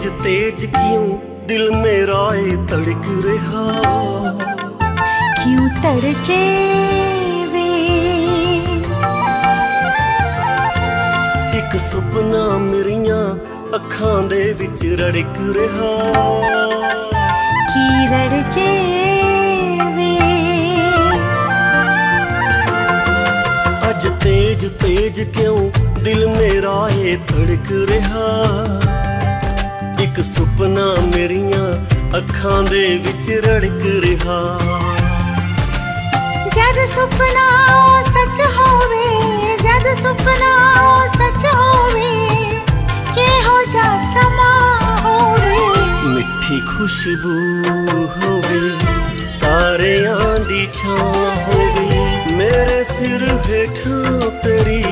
तेज क्यों दिल मेरा ये तड़क रहा, क्यों तड़के वे। एक सुपना मेरिया अखां दे विच रड़क रहा, की रड़के वे। अज तेज तेज क्यों दिल मेरा ये तड़क रहा, एक सुपना मेरिया अखां दे विच रड़क रहा। जद सुपना सच होवे, जद सुपना सच होवे, के हो जा समा होवे। मिठी खुशबू होवे, तारियां दी छां होवे, मेरे सिर हेठां तेरी